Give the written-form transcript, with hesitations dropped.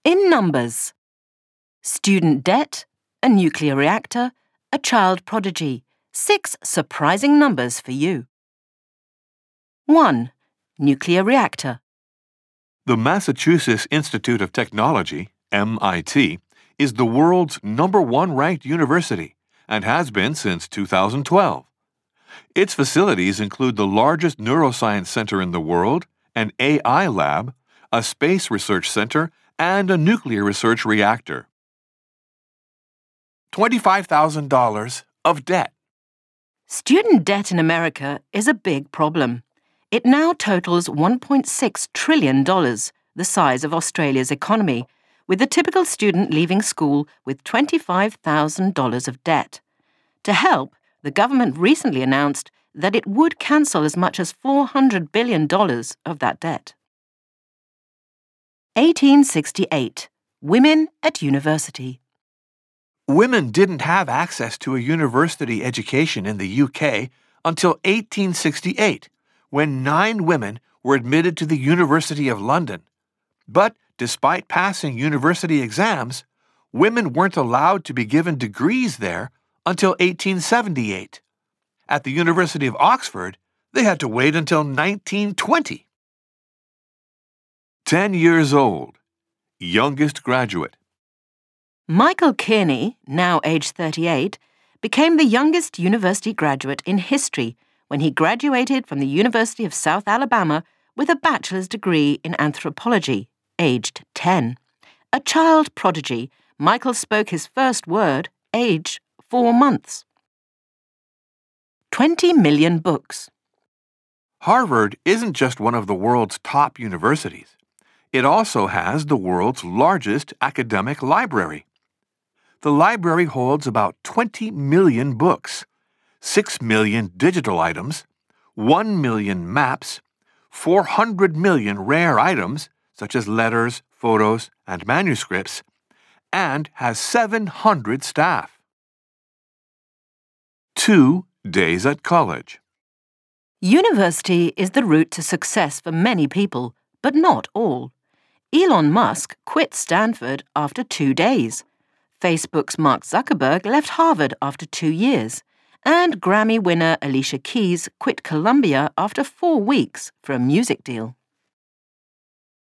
In numbers: student debt, a nuclear reactor, a child prodigy. 6 surprising numbers for you. 1. Nuclear reactor. The Massachusetts Institute of Technology, MIT, is the world's #1 ranked university and has been since 2012. Its facilities include the largest neuroscience center in the world, an AI lab, a space research center, and a nuclear research reactor. $25,000 of debt. Student debt in America is a big problem. It now totals $1.6 trillion, the size of Australia's economy, with the typical student leaving school with $25,000 of debt. To help, the government recently announced that it would cancel as much as $400 billion of that debt. 1868. Women at university. Women didn't have access to a university education in the UK until 1868, when 9 women were admitted to the University of London. But despite passing university exams, women weren't allowed to be given degrees there until 1878. At the University of Oxford, they had to wait until 1920. 10 years old. Youngest graduate. Michael Kearney, now aged 38, became the youngest university graduate in history when he graduated from the University of South Alabama with a bachelor's degree in anthropology, aged 10. A child prodigy, Michael spoke his first word, aged 4 months. 20 million books. Harvard isn't just one of the world's top universities. It also has the world's largest academic library. The library holds about 20 million books, 6 million digital items, 1 million maps, 400 million rare items, such as letters, photos, and manuscripts, and has 700 staff. 2 days at college. University is the route to success for many people, but not all. Elon Musk quit Stanford after 2 days. Facebook's Mark Zuckerberg left Harvard after 2 years, and Grammy winner Alicia Keys quit Columbia after 4 weeks for a music deal.